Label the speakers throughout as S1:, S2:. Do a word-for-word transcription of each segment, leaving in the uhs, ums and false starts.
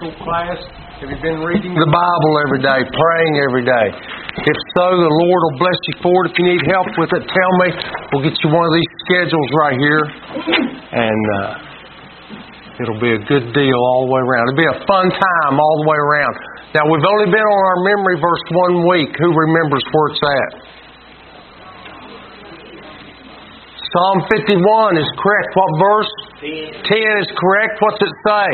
S1: spiritual class? Have you been reading the Bible every day, praying every day? If so, the Lord will bless you for it. If you need help with it, tell me. We'll get you one of these schedules right here. And uh, it'll be a good deal all the way around. It'll be a fun time all the way around. Now, we've only been on our memory verse one week. Who remembers where it's at? Psalm fifty-one is correct. What verse? ten is correct. What's it say?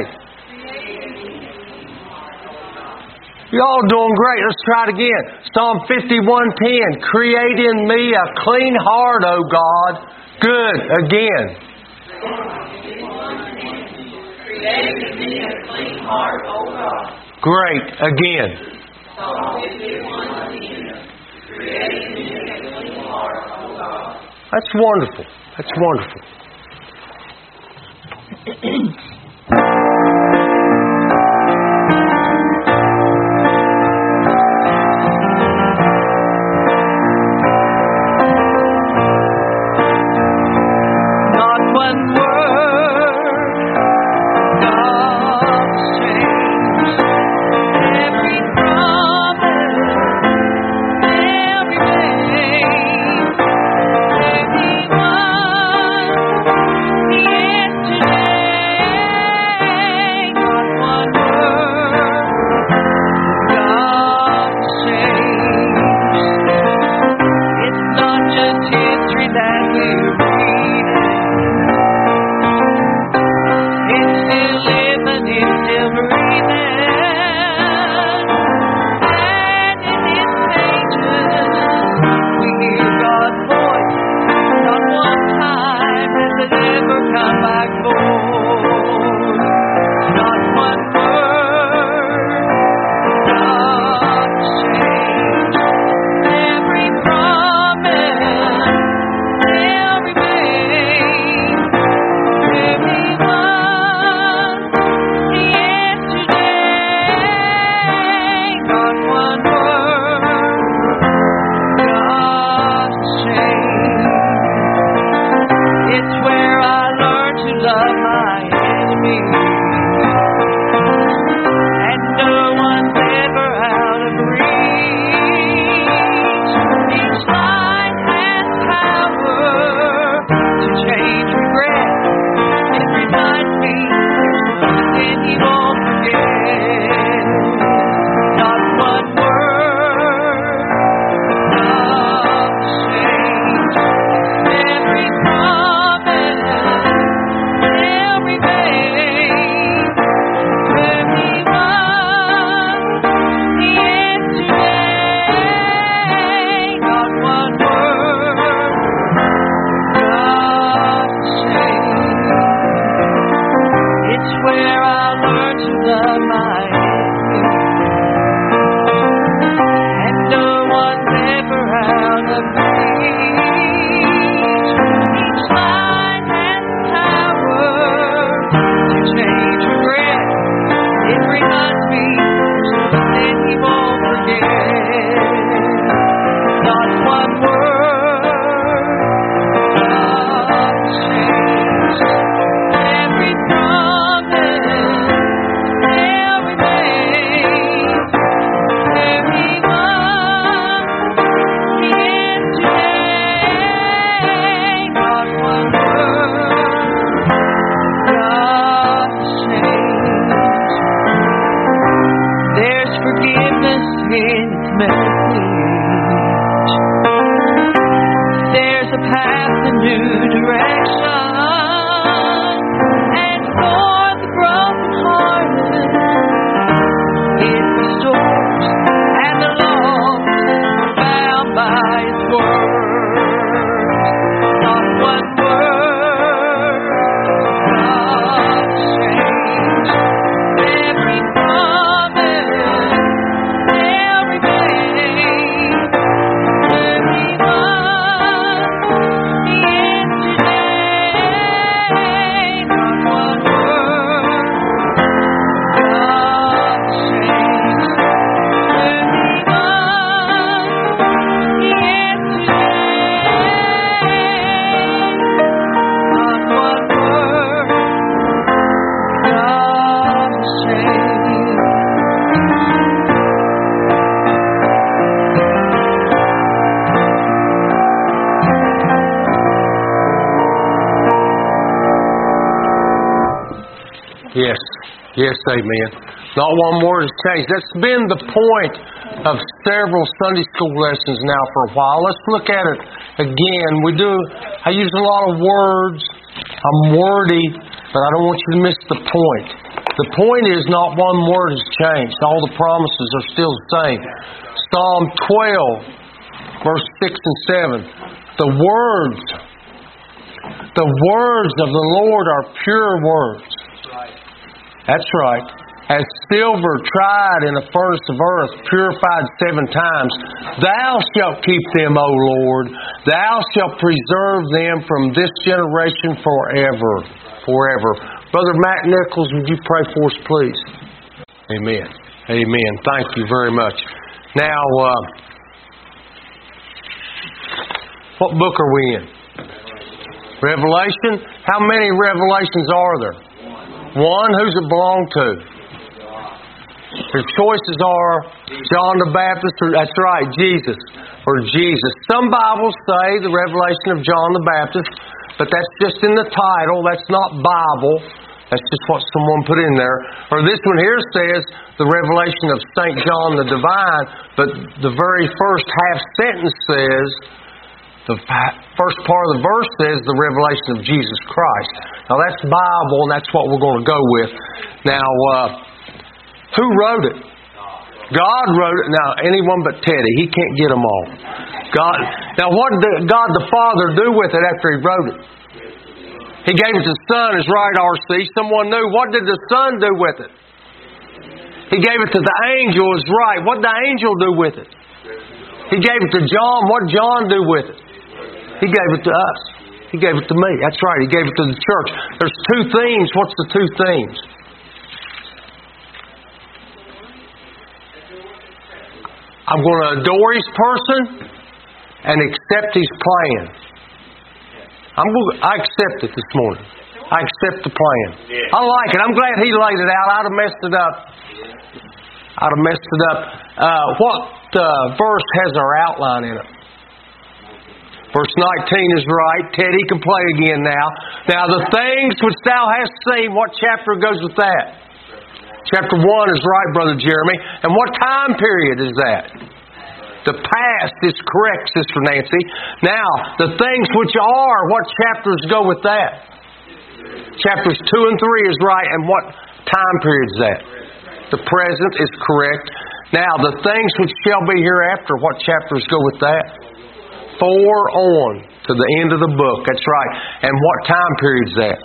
S1: Y'all doing great. Let's try it again. Psalm fifty-one ten. Create in me a clean heart, O God. Good. Again.
S2: Create in me a clean heart, O God.
S1: Great. Again.
S2: Psalm fifty-one ten. Create in me a clean heart, O God.
S1: That's wonderful. That's wonderful.
S3: Today
S1: Yes, amen. Not one word has changed. That's been the point of several Sunday school lessons now for a while. Let's look at it again. We do, I use a lot of words. I'm wordy, but I don't want you to miss the point. The point is not one word has changed. All the promises are still the same. Psalm twelve, verse six and seven. The words, the words of the Lord are pure words. That's right. As silver tried in a furnace of earth, purified seven times, Thou shalt keep them, O Lord. Thou shalt preserve them from this generation forever. Forever. Brother Matt Nichols, would you pray for us, please? Amen. Amen. Thank you very much. Now, uh, what book are we in? Revelation? How many revelations are there? One. Who's it belong to? The choices are John the Baptist, or that's right, Jesus, or Jesus. Some Bibles say the revelation of John the Baptist, but that's just in the title. That's not Bible. That's just what someone put in there. Or this one here says the revelation of Saint John the Divine, but the very first half sentence says, the first part of the verse says the revelation of Jesus Christ. Now that's Bible, and that's what we're going to go with. Now, uh, who wrote it? God wrote it. Now, anyone but Teddy. He can't get them all. God. Now, what did God the Father do with it after He wrote it? He gave it to the Son, is right, R C. Someone knew. What did the Son do with it? He gave it to the angel, is right. What did the angel do with it? He gave it to John. What did John do with it? He gave it to us. He gave it to me. That's right. He gave it to the church. There's two themes. What's the two themes? I'm going to adore His person and accept His plan. I'm going to, I accept it this morning. I accept the plan. I like it. I'm glad He laid it out. I'd have messed it up. I'd have messed it up. Uh, what uh, verse has our outline in it? Verse nineteen is right. Teddy can play again now. Now the things which thou hast seen, what chapter goes with that? Chapter one is right, Brother Jeremy. And what time period is that? The past is correct, Sister Nancy. Now, the things which are, what chapters go with that? Chapters two and three is right. And what time period is that? The present is correct. Now, the things which shall be hereafter, what chapters go with that? Four on to the end of the book. That's right. And what time period is that?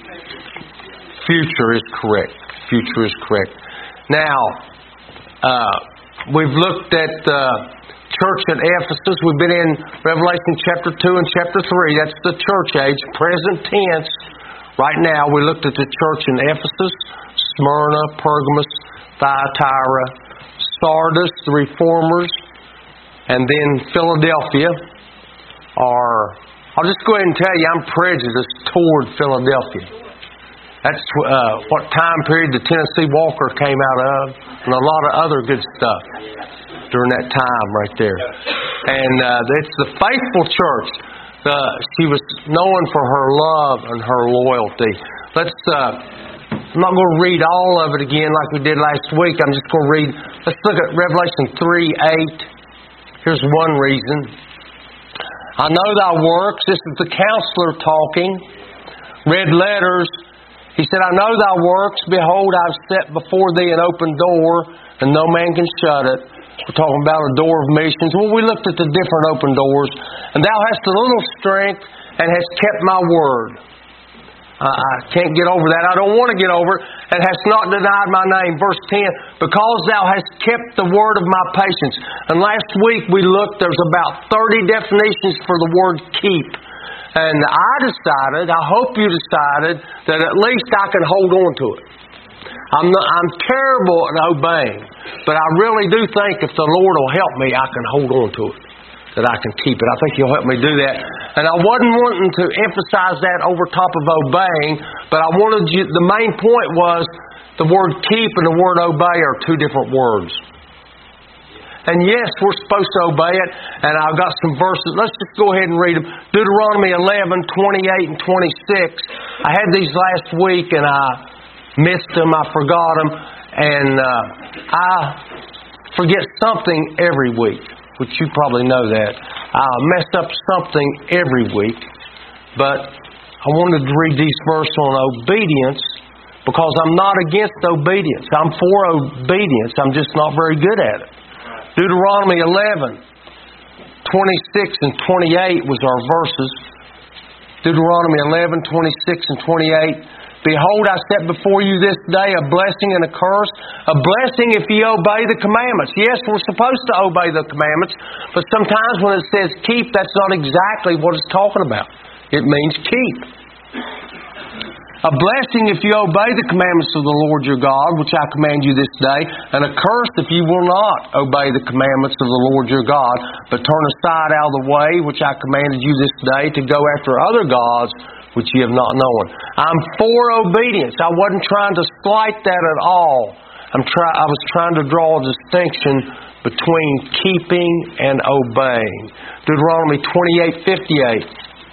S1: Future is correct. Future is correct. Now, uh, we've looked at the uh, church at Ephesus. We've been in Revelation chapter two and chapter three. That's the church age, present tense. Right now, we looked at the church in Ephesus, Smyrna, Pergamos, Thyatira, Sardis, the Reformers, and then Philadelphia. Are, I'll just go ahead and tell you, I'm prejudiced toward Philadelphia. That's uh, what time period the Tennessee Walker came out of, and a lot of other good stuff during that time right there. And uh, it's the faithful church. Uh, she was known for her love and her loyalty. Let's. Uh, I'm not going to read all of it again like we did last week. I'm just going to read. Let's look at Revelation three eight. Here's one reason. I know thy works. This is the counselor talking. Red letters. He said, I know thy works. Behold, I've set before thee an open door, and no man can shut it. We're talking about a door of missions. Well, we looked at the different open doors. And thou hast a little strength, and hast kept my word. Uh, I can't get over that. I don't want to get over it. And hast not denied my name. Verse ten, because thou hast kept the word of my patience. And last week we looked, there's about thirty definitions for the word keep. And I decided, I hope you decided, that at least I can hold on to it. I'm not, I'm terrible at obeying, but I really do think if the Lord will help me, I can hold on to it, that I can keep it. I think He'll help me do that. And I wasn't wanting to emphasize that over top of obeying, but I wanted you, the main point was the word keep and the word obey are two different words. And yes, we're supposed to obey it. And I've got some verses. Let's just go ahead and read them. Deuteronomy eleven, twenty-eight and twenty-six. I had these last week and I missed them, I forgot them, and uh, I forget something every week, which you probably know that. I mess up something every week, but I wanted to read these verses on obedience because I'm not against obedience. I'm for obedience. I'm just not very good at it. Deuteronomy eleven, twenty-six and twenty-eight was our verses. Deuteronomy eleven, twenty-six and twenty-eight. Behold, I set before you this day a blessing and a curse. A blessing if you obey the commandments. Yes, we're supposed to obey the commandments, but sometimes when it says keep, that's not exactly what it's talking about. It means keep. A blessing if you obey the commandments of the Lord your God, which I command you this day, and a curse if you will not obey the commandments of the Lord your God, but turn aside out of the way, which I commanded you this day, to go after other gods which ye have not known. I'm for obedience. I wasn't trying to slight that at all. I'm try, I was trying to draw a distinction between keeping and obeying. Deuteronomy twenty-eight fifty-eight.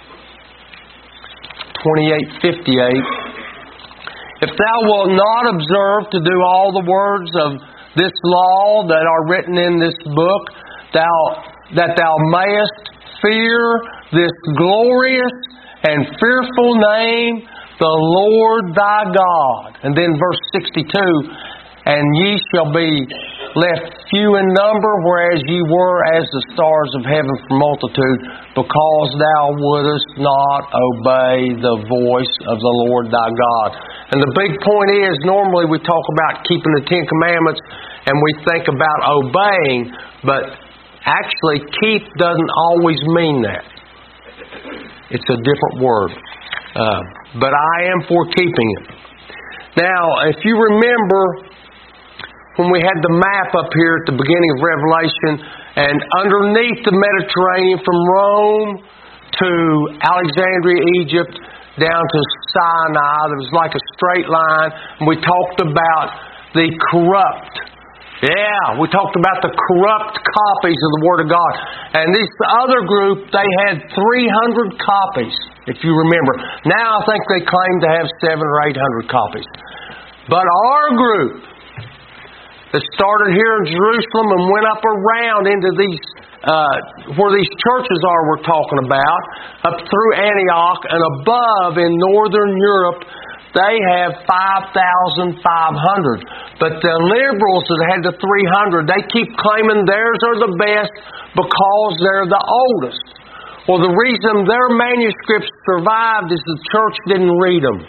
S1: twenty-eight fifty-eight. If thou wilt not observe to do all the words of this law that are written in this book, thou that thou mayest fear this glorious and fearful name, the Lord thy God. And then verse sixty-two, and ye shall be left few in number, whereas ye were as the stars of heaven for multitude, because thou wouldest not obey the voice of the Lord thy God. And the big point is, normally we talk about keeping the Ten Commandments, and we think about obeying, but actually keep doesn't always mean that. It's a different word. Uh, but I am for keeping it. Now, if you remember, when we had the map up here at the beginning of Revelation, and underneath the Mediterranean from Rome to Alexandria, Egypt, down to Sinai, there was like a straight line, and we talked about the corrupt. Yeah, we talked about the corrupt copies of the Word of God. And this other group, they had three hundred copies, if you remember. Now I think they claim to have seven or eight hundred copies. But our group, that started here in Jerusalem and went up around into these, uh, where these churches are we're talking about, up through Antioch and above in Northern Europe, they have five thousand five hundred. But the liberals that had the three hundred, they keep claiming theirs are the best because they're the oldest. Well, the reason their manuscripts survived is the church didn't read them.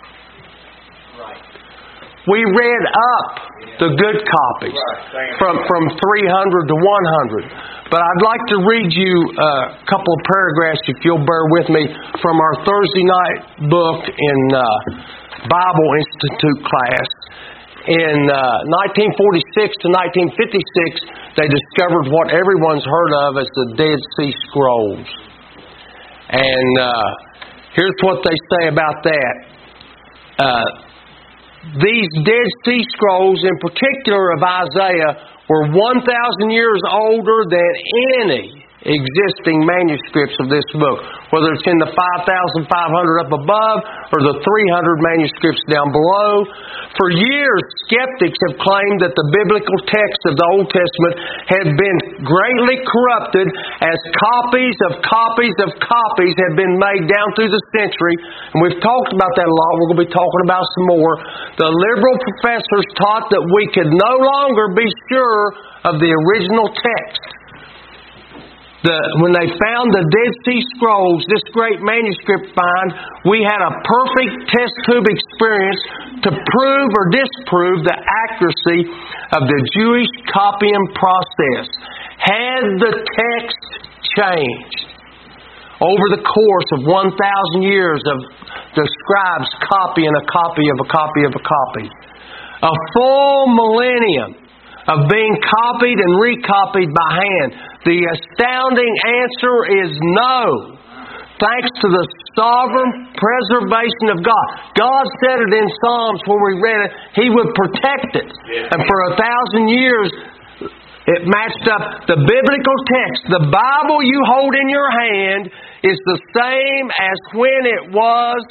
S1: We read up the good copies from, from three hundred to one hundred. But I'd like to read you a couple of paragraphs, if you'll bear with me, from our Thursday night book in uh, Bible Institute class. In uh, nineteen forty-six to nineteen fifty-six, they discovered what everyone's heard of as the Dead Sea Scrolls. And uh, here's what they say about that. Uh, These Dead Sea Scrolls, in particular of Isaiah, were one thousand years older than any existing manuscripts of this book, whether it's in the five thousand five hundred up above or the three hundred manuscripts down below. For years, skeptics have claimed that the biblical text of the Old Testament had been greatly corrupted as copies of copies of copies have been made down through the century. And we've talked about that a lot. We're going to be talking about some more. The liberal professors taught that we could no longer be sure of the original text. The, when they found the Dead Sea Scrolls, this great manuscript find, we had a perfect test tube experience to prove or disprove the accuracy of the Jewish copying process. Had the text changed over the course of one thousand years of the scribes copying a copy of a copy of a copy? A full millennium of being copied and recopied by hand. The astounding answer is no. Thanks to the sovereign preservation of God. God said it in Psalms when we read it, He would protect it. And for a thousand years, it matched up the biblical text. The Bible you hold in your hand is the same as when it was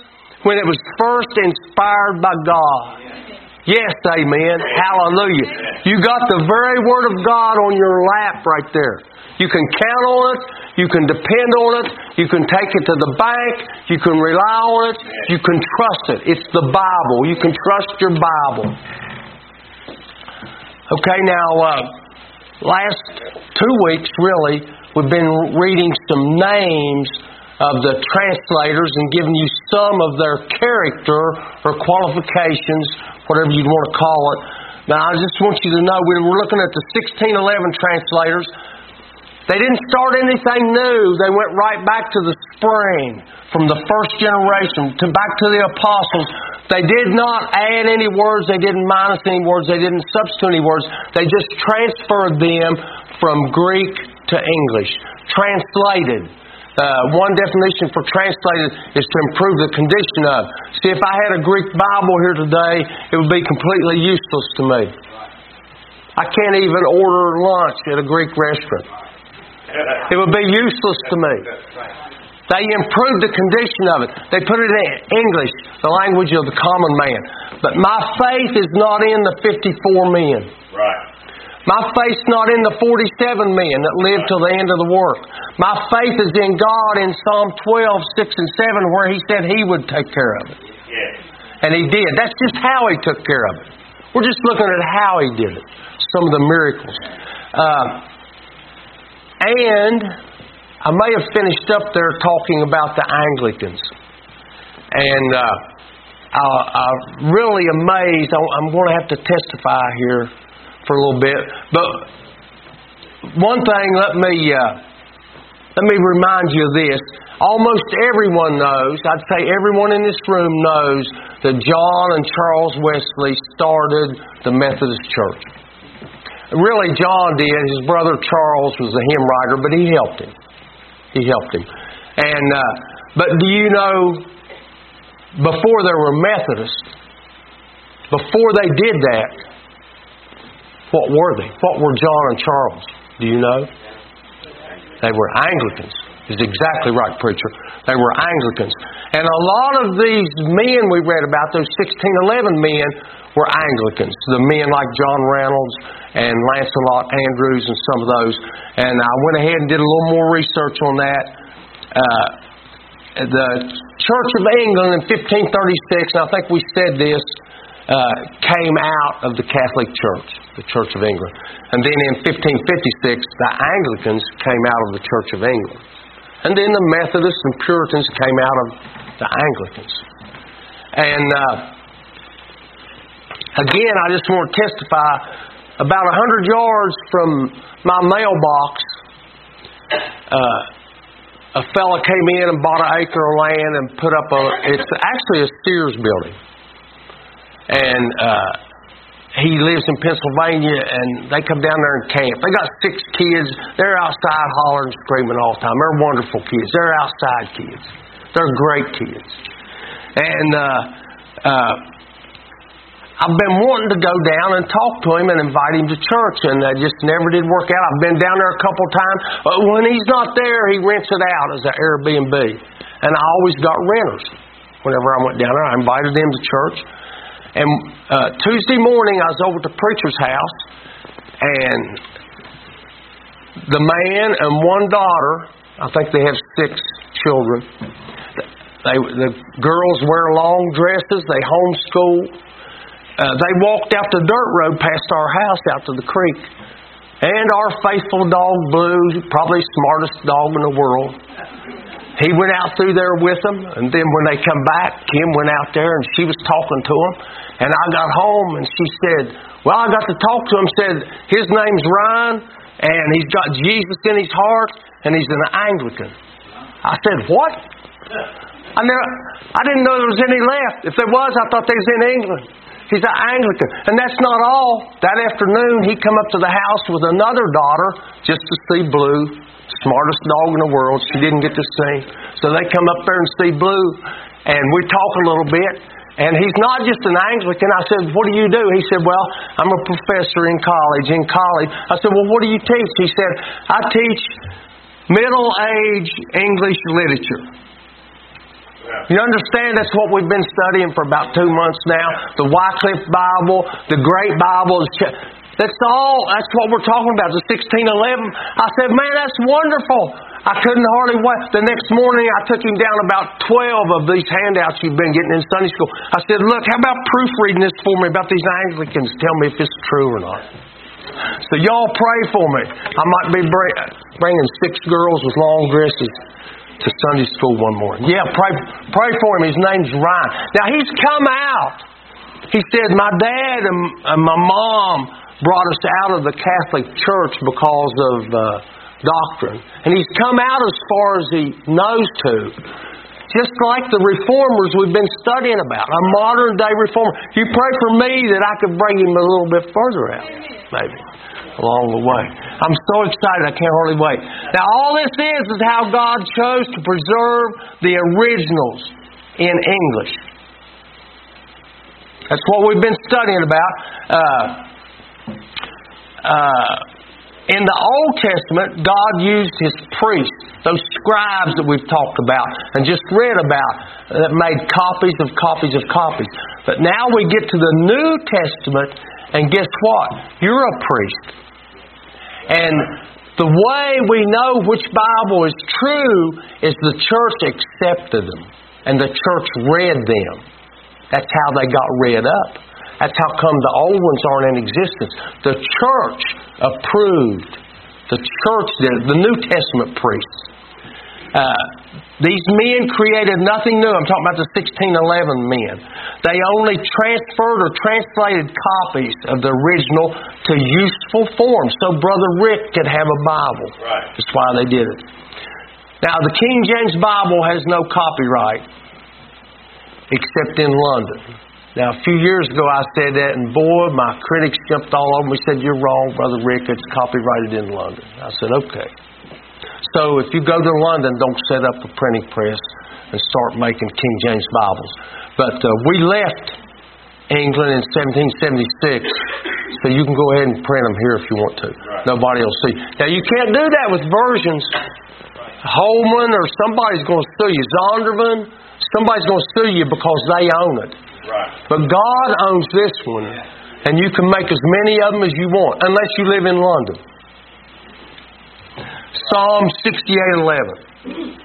S1: when it was first inspired by God. Yes, amen. Hallelujah. You got the very Word of God on your lap right there. You can count on it. You can depend on it. You can take it to the bank. You can rely on it. You can trust it. It's the Bible. You can trust your Bible. Okay, now, uh, last two weeks, really, we've been reading some names of the translators and giving you some of their character or qualifications, whatever you'd want to call it. Now, I just want you to know, we were looking at the sixteen eleven translators. They didn't start anything new. They went right back to the spring from the first generation to back to the apostles. They did not add any words. They didn't minus any words. They didn't substitute any words. They just transferred them from Greek to English. Translated. Uh, one definition for translated is to improve the condition of. See, if I had a Greek Bible here today, it would be completely useless to me. I can't even order lunch at a Greek restaurant. It would be useless to me. They improved the condition of it. They put it in English, the language of the common man. But my faith is not in the fifty-four men.
S3: Right.
S1: My faith's not in the forty-seven men that lived till the end of the work. My faith is in God in Psalm twelve, six and seven, where He said He would take care of it.
S3: Yes.
S1: And He did. That's just how He took care of it. We're just looking at how He did it. Some of the miracles. Uh, and I may have finished up there talking about the Anglicans. And uh, I, I'm really amazed. I'm going to have to testify here for a little bit. But one thing, let me uh, let me remind you of this. Almost everyone knows, I'd say everyone in this room knows, that John and Charles Wesley started the Methodist Church. Really, John did. His brother Charles was a hymn writer, but he helped him. He helped him. And uh, but do you know, before there were Methodists, before they did that, what were they? What were John and Charles? Do you know? They were Anglicans. Is exactly right, preacher. They were Anglicans. And a lot of these men we read about, those sixteen eleven men, were Anglicans. The men like John Reynolds and Lancelot Andrews and some of those. And I went ahead and did a little more research on that. Uh, the Church of England in fifteen thirty-six, and I think we said this, uh, came out of the Catholic Church, the Church of England. And then in fifteen fifty-six, the Anglicans came out of the Church of England. And then the Methodists and Puritans came out of the Anglicans. And uh, again, I just want to testify, about a hundred yards from my mailbox, uh, a fella came in and bought an acre of land and put up a, it's actually a Sears building. And uh, he lives in Pennsylvania, and they come down there and camp. They got six kids. They're outside hollering and screaming all the time. They're wonderful kids. They're outside kids. They're great kids. And uh, uh, I've been wanting to go down and talk to him and invite him to church, and that just never did work out. I've been down there a couple times. But when he's not there, he rents it out as an Airbnb. And I always got renters. Whenever I went down there, I invited them to church. And uh, Tuesday morning, I was over at the preacher's house, and the man and one daughter, I think they have six children, they, the girls wear long dresses, they homeschool. Uh, they walked out the dirt road past our house out to the creek. And our faithful dog, Blue, probably the smartest dog in the world, he went out through there with them, and then when they come back, Kim went out there and she was talking to him. And I got home and she said, well, I got to talk to him, said his name's Ryan, and he's got Jesus in his heart, and he's an Anglican. I said, what? I never, I didn't know there was any left. If there was, I thought they was in England. He's an Anglican. And that's not all. That afternoon, he come up to the house with another daughter just to see Blue. Smartest dog in the world. She didn't get to sing. So they come up there and see Blue. And we talk a little bit. And he's not just an Anglican. I said, what do you do? He said, well, I'm a professor in college. In college. I said, well, what do you teach? He said, I teach middle-age English literature. You understand that's what we've been studying for about two months now? The Wycliffe Bible, the Great Bible. That's all, that's what we're talking about, the sixteen eleven. I said, man, that's wonderful. I couldn't hardly wait. The next morning I took him down about twelve of these handouts you've been getting in Sunday school. I said, look, how about proofreading this for me about these Anglicans? Tell me if it's true or not. So y'all pray for me. I might be bringing six girls with long dresses to Sunday school one morning. Yeah, pray pray for him. His name's Ryan. Now, he's come out. He said, my dad and, and my mom brought us out of the Catholic Church because of uh, doctrine. And he's come out as far as he knows to. Just like the reformers we've been studying about. A modern day reformer. You pray for me that I could bring him a little bit further out. Maybe. Along the way. I'm so excited I can't hardly wait. Now all this is is how God chose to preserve the originals in English. That's what we've been studying about. Uh, uh, in the Old Testament, God used His priests, those scribes that we've talked about and just read about, that made copies of copies of copies. But now we get to the New Testament, and guess what? You're a priest. And the way we know which Bible is true is the church accepted them. And the church read them. That's how they got read up. That's how come the old ones aren't in existence. The church approved. The church did. The New Testament priests. Uh, these men created nothing new. I'm talking about the sixteen eleven men. They only transferred or translated copies of the original to useful form so Brother Rick could have a Bible.
S3: Right.
S1: That's why they did it. Now, the King James Bible has no copyright except in London. Now, a few years ago I said that, and boy, my critics jumped all over me and said, you're wrong, Brother Rick, it's copyrighted in London. I said, okay. So if you go to London, don't set up a printing press and start making King James Bibles. But uh, we left England in seventeen seventy-six, so you can go ahead and print them here if you want to. Right. Nobody will see. Now, you can't do that with versions. Holman or somebody's going to sue you. Zondervan, somebody's going to sue you because they own it.
S3: Right.
S1: But God owns this one, and you can make as many of them as you want, unless you live in London. Psalm sixty-eight eleven.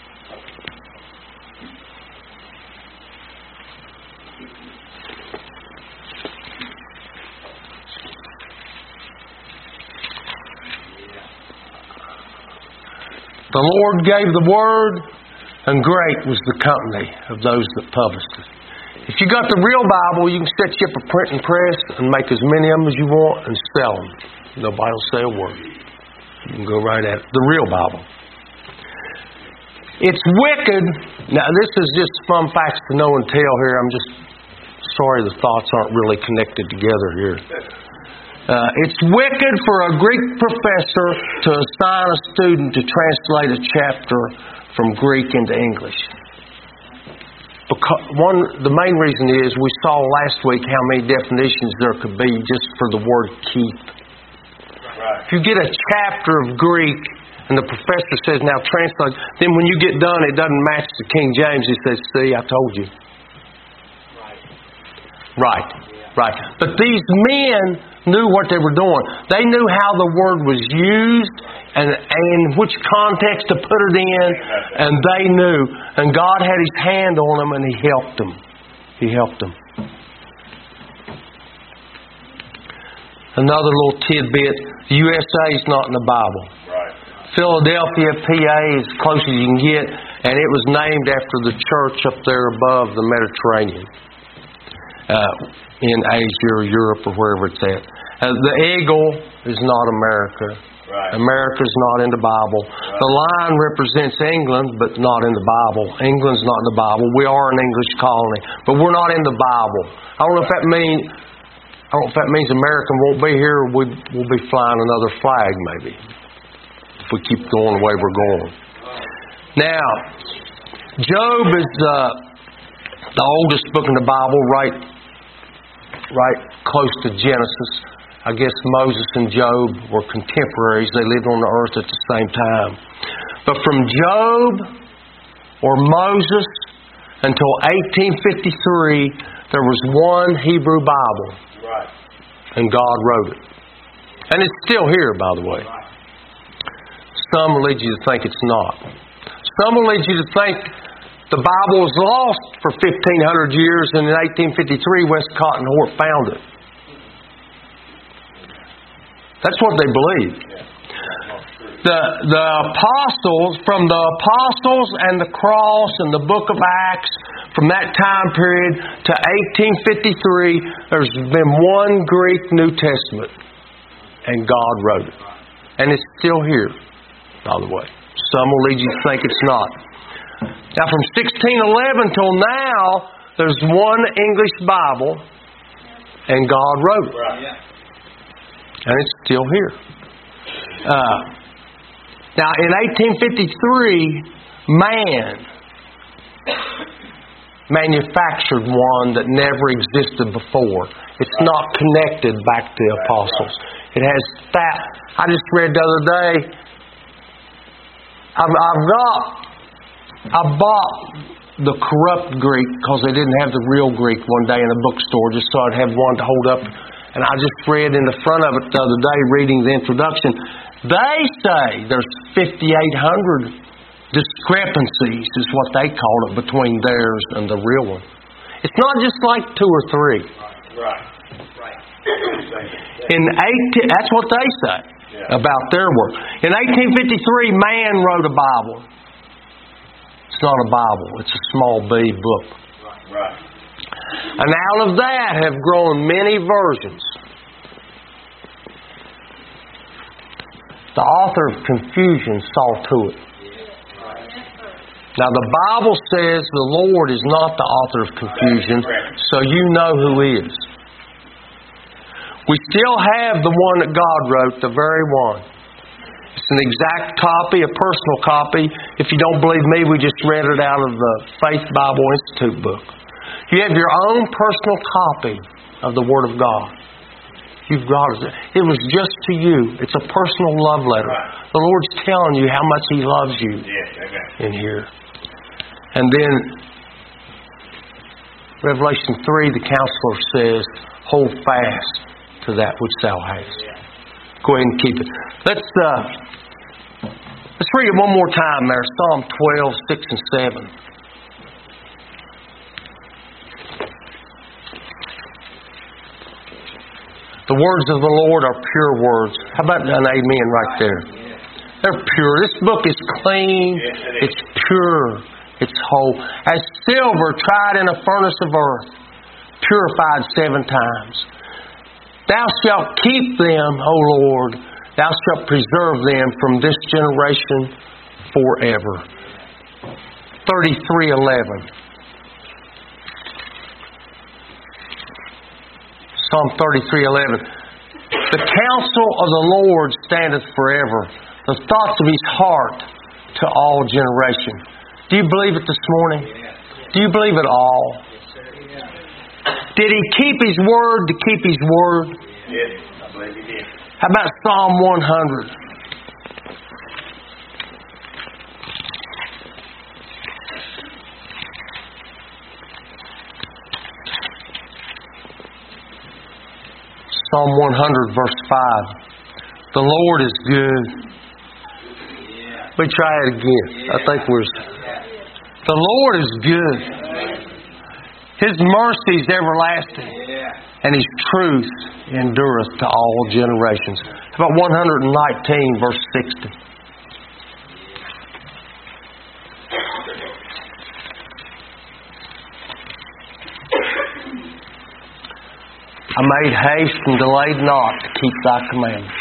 S1: The Lord gave the word, and great was the company of those that published it. If you got the real Bible, you can set you up a printing press and make as many of them as you want and sell them. Nobody will say a word. You can go right at it. The real Bible. It's wicked. Now, this is just fun facts to know and tell here. I'm just sorry the thoughts aren't really connected together here. Uh, it's wicked for a Greek professor to assign a student to translate a chapter from Greek into English. Because one, the main reason is we saw last week how many definitions there could be just for the word keep. Right. If you get a chapter of Greek and the professor says, now translate, then when you get done it doesn't match the King James, he says, see, I told you. Right. Right. Yeah. Right. But these men knew what they were doing. They knew how the word was used and, and in which context to put it in, and they knew. And God had His hand on them, and He helped them. He helped them. Another little tidbit, the U S A is not in the Bible.
S3: Right.
S1: Philadelphia, P A is as close as you can get, and it was named after the church up there above the Mediterranean. Uh, in Asia or Europe or wherever it's at. Uh, the eagle is not America.
S3: Right.
S1: America's not in the Bible.
S3: Right.
S1: The lion represents England, but not in the Bible. England's not in the Bible. We are an English colony, but we're not in the Bible. I don't know if that means I don't know if that means America won't be here. We, we'll be flying another flag, maybe, if we keep going the way we're going. Now, Job is uh, the oldest book in the Bible, right? Right close to Genesis. I guess Moses and Job were contemporaries. They lived on the earth at the same time. But from Job or Moses until eighteen fifty-three, there was one Hebrew Bible.
S3: Right.
S1: And God wrote it. And it's still here, by the way. Some will lead you to think it's not. Some will lead you to think the Bible was lost for fifteen hundred years, and in eighteen fifty-three, Westcott and Hort found it. That's what they believe. The, the apostles, from the apostles and the cross and the book of Acts, from that time period to eighteen fifty-three, there's been one Greek New Testament. And God wrote it. And it's still here, by the way. Some will lead you to think it's not. Now, from sixteen eleven till now, there's one English Bible, and God wrote it. And it's still here. Uh, now, in eighteen fifty-three, man manufactured one that never existed before. It's not connected back to the apostles. It has that. I just read the other day. I've, I've got. I bought the corrupt Greek because they didn't have the real Greek one day in a bookstore, just so I'd have one to hold up. And I just read in the front of it the other day, reading the introduction. They say there's fifty-eight hundred discrepancies, is what they call it, between theirs and the real one. It's not just like two or three.
S3: Right. Right.
S1: In eighteen, that's what they say yeah. about their work. In eighteen fifty-three, man wrote a Bible. It's not a Bible. It's a small B book.
S3: Right.
S1: And out of that have grown many versions. The author of confusion saw to it. Now, the Bible says the Lord is not the author of confusion, so you know who is. We still have the one that God wrote, the very one. It's an exact copy, a personal copy. If you don't believe me, we just read it out of the Faith Bible Institute book. You have your own personal copy of the Word of God. You've got it. It was just to you. It's a personal love letter. The Lord's telling you how much He loves you in here. And then, Revelation three, the counselor says, hold fast to that which thou hast. Go ahead and keep it. Let's uh, let's read it one more time there. Psalm twelve, six and seven. The words of the Lord are pure words. How about an amen right there? They're pure. This book is clean. It's pure. It's whole. As silver tried in a furnace of earth, purified seven times. Thou shalt keep them, O Lord. Thou shalt preserve them from this generation forever. thirty-three eleven. Psalm thirty-three eleven. The counsel of the Lord standeth forever, the thoughts of His heart to all generations. Do you believe it this morning? Do you believe it all? Did He keep His word to keep His word?
S3: Yes, I believe He did.
S1: How about Psalm one hundred? Psalm one hundred, verse five. The Lord is good. We try it again. I think we're... The Lord is good. His mercy is everlasting. And His truth endureth to all generations. How about one hundred nineteen, verse sixty? I made haste and delayed not to keep Thy commandments.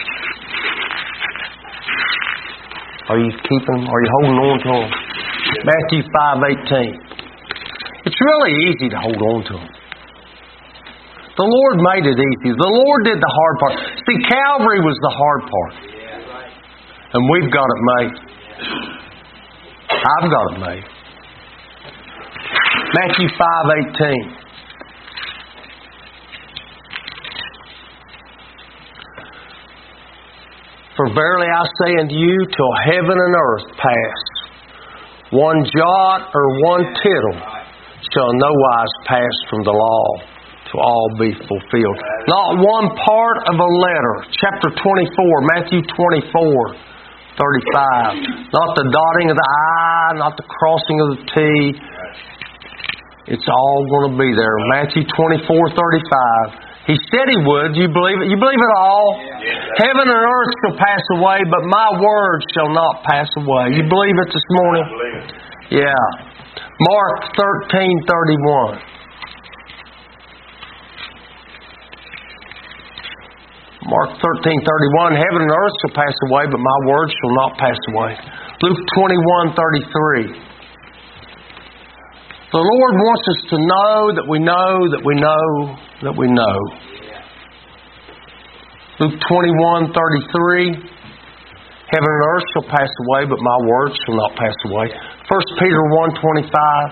S1: Are you keeping them? Are you holding on to them? Matthew five eighteen. It's really easy to hold on to them. The Lord made it easy. The Lord did the hard part. See, Calvary was the hard part. And we've got it made. I've got it made. Matthew five eighteen. For verily I say unto you, till heaven and earth pass, one jot or one tittle shall in no wise pass from the law to all be fulfilled. Not one part of a letter. Chapter twenty-four, Matthew twenty-four, thirty-five. Not the dotting of the I, not the crossing of the T. It's all going to be there. Matthew twenty-four, thirty-five. He said He would. You believe it? You believe it all?
S3: Yes.
S1: Heaven and earth shall pass away, but my word shall not pass away. You believe it this morning?
S3: I believe it.
S1: Yeah. Mark thirteen, thirty-one. Mark thirteen, thirty-one. Heaven and earth shall pass away, but my word shall not pass away. Luke twenty-one, thirty-three. The Lord wants us to know that we know that we know that we know. Luke twenty-one, thirty-three. Heaven and earth shall pass away, but my word shall not pass away. First Peter one, twenty-five.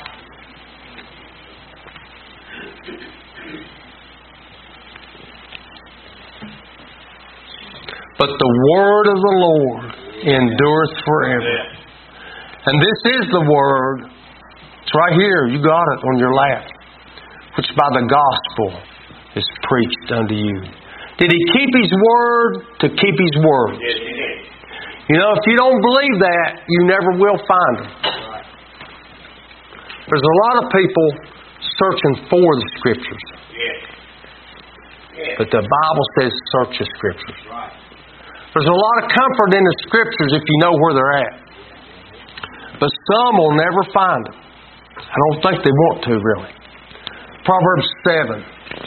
S1: But the word of the Lord endureth forever. And this is the word. It's right here. You got it on your lap. Which by the gospel is preached unto you. Did He keep His word to keep His word?
S3: Yes, He did.
S1: You know, if you don't believe that, you never will find Him. There's a lot of people searching for the Scriptures.
S3: Yes. Yes.
S1: But the Bible says search the Scriptures.
S3: Right.
S1: There's a lot of comfort in the Scriptures if you know where they're at. But some will never find them. I don't think they want to, really. Proverbs seven.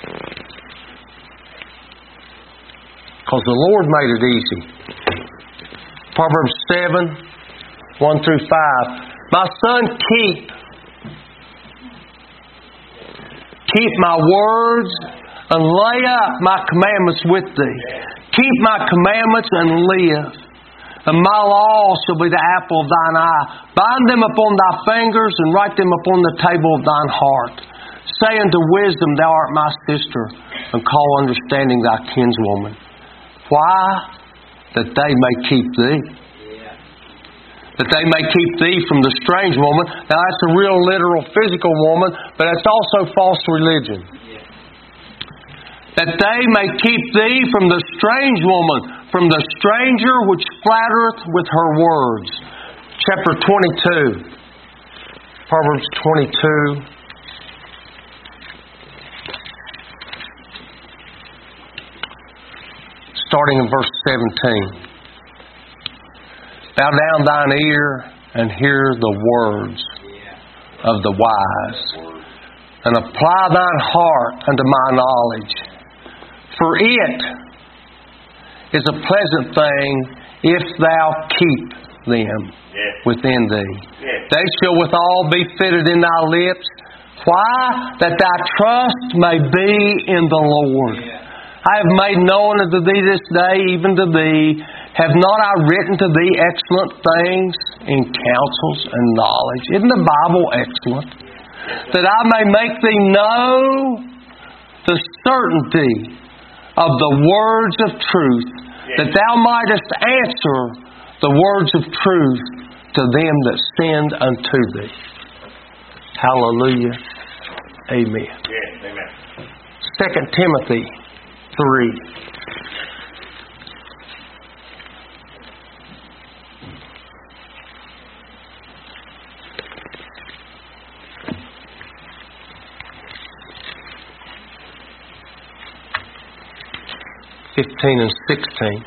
S1: Because the Lord made it easy. Proverbs seven, one through five. My son, keep. Keep my words and lay up my commandments with thee. Keep my commandments and live. And my law shall be the apple of thine eye. Bind them upon thy fingers and write them upon the table of thine heart. Say unto wisdom, thou art my sister, and call understanding thy kinswoman. Why? That they may keep thee. That they may keep thee from the strange woman. Now that's a real literal physical woman, but it's also false religion. That they may keep thee from the strange woman, from the stranger which flattereth with her words. Chapter twenty-two. Proverbs twenty-two. Starting in verse seventeen. Bow down thine ear and hear the words of the wise, and apply thine heart unto my knowledge. For it is a pleasant thing if thou keep them within thee. They shall withal be fitted in thy lips. Why? That thy trust may be in the Lord. I have made known unto thee this day, even to thee, have not I written to thee excellent things in counsels and knowledge? Isn't the Bible excellent? That I may make thee know the certainty of the words of truth, that thou mightest answer the words of truth to them that send unto thee. Hallelujah. Amen.
S3: Yes, amen.
S1: Second Timothy three. Fifteen and sixteen.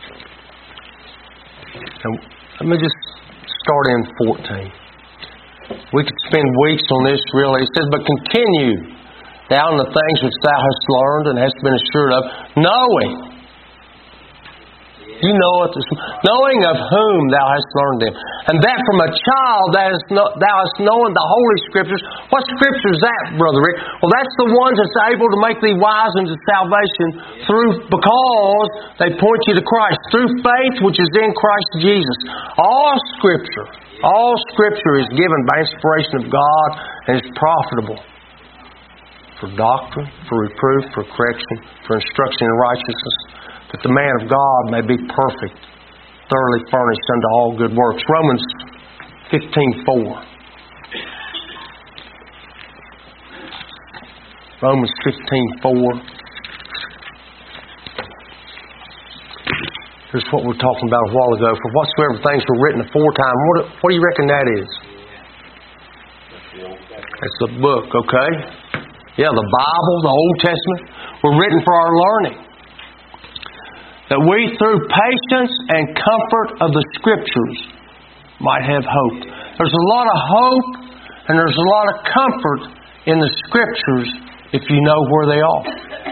S1: And let me just start in fourteen. We could spend weeks on this, really. It says, but continue thou in the things which thou hast learned and hast been assured of, knowing. You know it. Knowing of whom thou hast learned them. And that from a child thou hast, no, thou hast known the Holy Scriptures. What Scripture is that, Brother Rick? Well, that's the ones that's able to make thee wise unto salvation through, because they point you to Christ. Through faith which is in Christ Jesus. All Scripture, all Scripture is given by inspiration of God and is profitable for doctrine, for reproof, for correction, for instruction in righteousness, that the man of God may be perfect, thoroughly furnished unto all good works. Romans fifteen four. Romans fifteen four. Here's what we were talking about a while ago. For whatsoever things were written aforetime. What, what do you reckon that is? It's the book, okay? Yeah, the Bible, the Old Testament, were written for our learning. That we, through patience and comfort of the Scriptures, might have hope. There's a lot of hope and there's a lot of comfort in the Scriptures if you know where they are.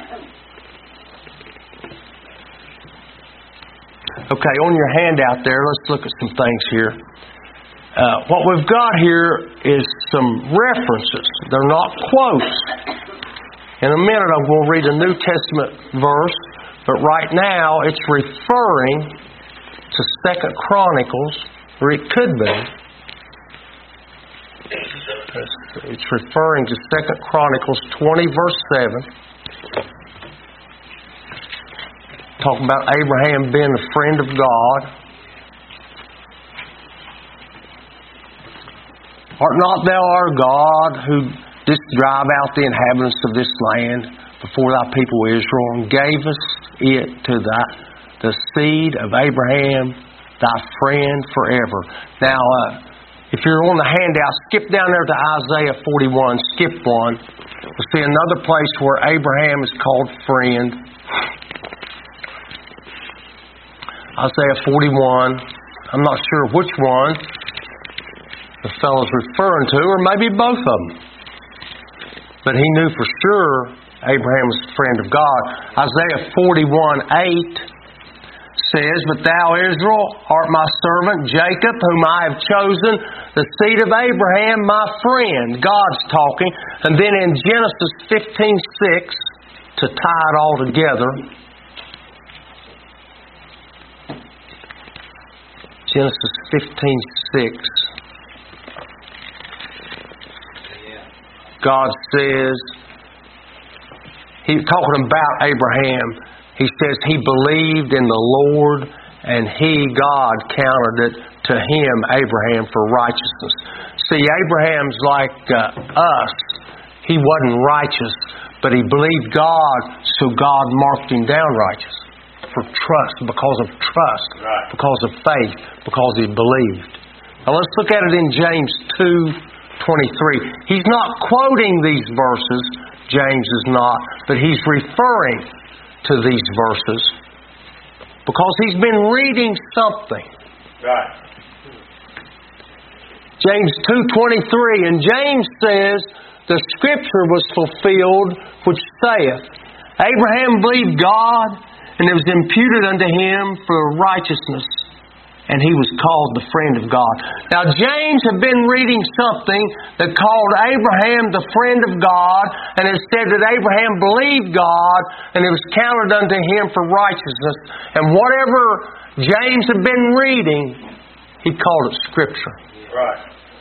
S1: Okay, on your handout there, let's look at some things here. Uh, what we've got here is some references. They're not quotes. In a minute I'm going to read a New Testament verse, but right now it's referring to Second Chronicles, or it could be. It's referring to Second Chronicles twenty, verse seven. Talking about Abraham being a friend of God. Art not thou our God, who didst drive out the inhabitants of this land before thy people Israel, and gavest it to thy, the seed of Abraham, thy friend forever. Now, uh, if you're on the handout, skip down there to Isaiah forty-one. Skip one. We'll see another place where Abraham is called friend. Isaiah forty-one. I'm not sure which one the fellow's referring to, or maybe both of them. But he knew for sure Abraham was a friend of God. Isaiah forty-one eight says, But thou, Israel, art my servant, Jacob, whom I have chosen, the seed of Abraham, my friend. God's talking. And then in Genesis fifteen six, to tie it all together, Genesis fifteen six. God says, He's talking about Abraham. He says he believed in the Lord, and He, God, counted it to him, Abraham, for righteousness. See, Abraham's like uh, us. He wasn't righteous, but he believed God, so God marked him down righteous. For trust, because of trust, right. Because of faith, because he believed. Now let's look at it in James two twenty-three. He's not quoting these verses, James is not, but he's referring to these verses because he's been reading something.
S3: Right.
S1: James two twenty-three, and James says, the Scripture was fulfilled which saith, Abraham believed God, and it was imputed unto him for righteousness, and he was called the friend of God. Now, James had been reading something that called Abraham the friend of God, and it said that Abraham believed God, and it was counted unto him for righteousness. And whatever James had been reading, he called it Scripture.
S3: Right.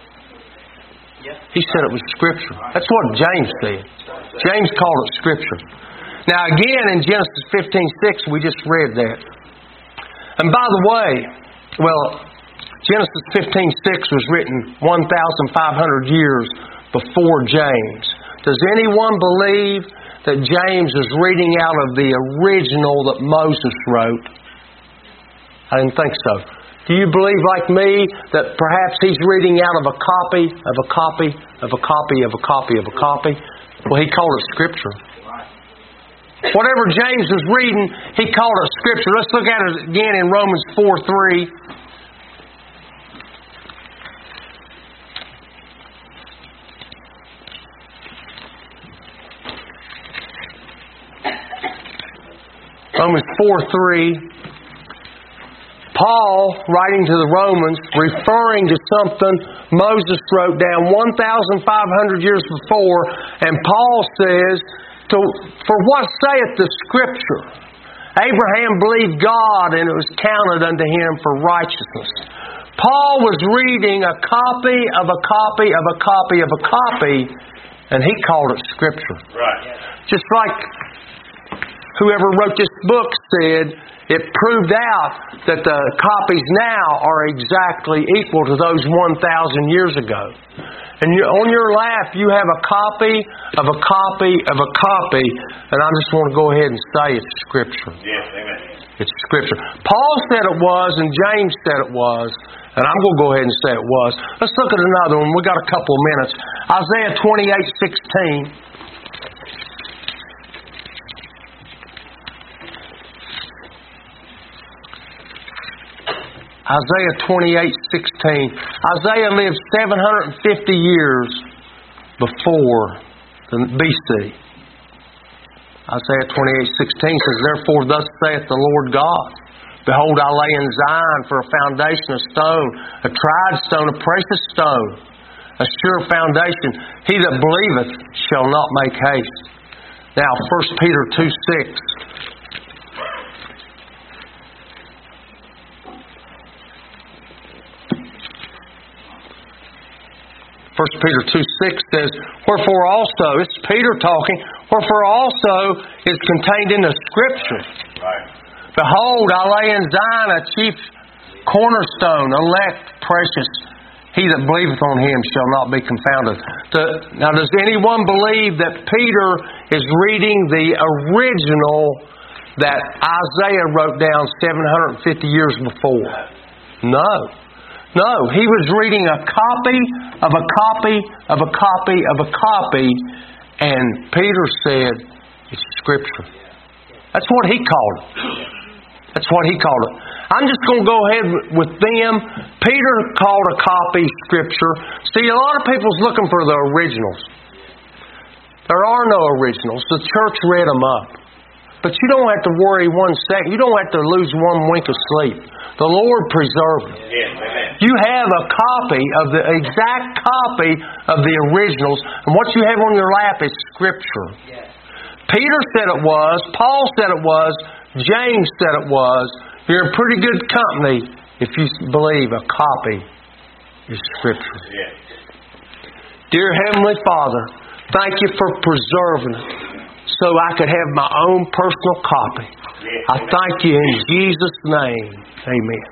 S1: He said it was Scripture. That's what James said. James called it Scripture. Now again, in Genesis fifteen six, we just read that. And by the way, well, Genesis fifteen six was written one thousand five hundred years before James. Does anyone believe that James is reading out of the original that Moses wrote? I didn't think so. Do you believe, like me, that perhaps he's reading out of a copy, of a copy, of a copy, of a copy, of a copy? Well, he called it Scripture. Whatever James was reading, he called it Scripture. Let's look at it again in Romans four three. Romans four three. Paul, writing to the Romans, referring to something Moses wrote down one thousand five hundred years before, and Paul says, So, for what saith the Scripture? Abraham believed God, and it was counted unto him for righteousness. Paul was reading a copy of a copy of a copy of a copy, and he called it Scripture.
S3: Right.
S1: Just like whoever wrote this book said it proved out that the copies now are exactly equal to those one thousand years ago. And you, on your lap, you have a copy of a copy of a copy, and I just want to go ahead and say it's Scripture.
S3: Yes, amen.
S1: It's Scripture. Paul said it was, and James said it was, and I'm going to go ahead and say it was. Let's look at another one. We've got a couple of minutes. Isaiah twenty-eight sixteen. Isaiah twenty-eight sixteen. Isaiah lived seven hundred fifty years before the B C. Isaiah twenty-eight sixteen says, Therefore thus saith the Lord God, Behold, I lay in Zion for a foundation of stone, a tried stone, a precious stone, a sure foundation. He that believeth shall not make haste. Now, First Peter two six. First Peter two six says, Wherefore also, it's Peter talking, Wherefore also is contained in the Scripture.
S3: Right.
S1: Behold, I lay in Zion a chief cornerstone, elect, precious. He that believeth on Him shall not be confounded. Now, does anyone believe that Peter is reading the original that Isaiah wrote down seven hundred fifty years before? No. No, he was reading a copy of a copy of a copy of a copy, and Peter said, it's Scripture. That's what he called it. That's what he called it. I'm just going to go ahead with them. Peter called a copy Scripture. See, a lot of people's looking for the originals. There are no originals. The church read them up. But you don't have to worry one second. You don't have to lose one wink of sleep. The Lord preserved them.
S3: Yes, amen.
S1: You have a copy of the exact copy of the originals, and what you have on your lap is Scripture.
S2: Yes.
S1: Peter said it was, Paul said it was, James said it was. You're in pretty good company if you believe a copy is Scripture.
S3: Yes.
S1: Dear Heavenly Father, thank you for preserving it so I could have my own personal copy.
S3: Yes,
S1: I thank you in Jesus' name. Amen.